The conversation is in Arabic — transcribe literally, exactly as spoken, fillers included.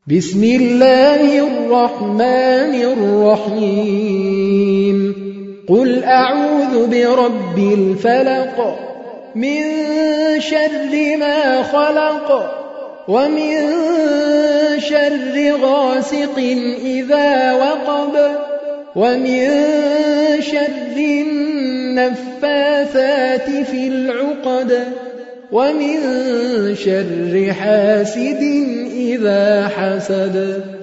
بسم الله الرحمن الرحيم قل أعوذ برب الفلق من شر ما خلق ومن شر غاسق إذا وقب ومن شر النفاثات في العقد ومن شر حاسد إذا حسد.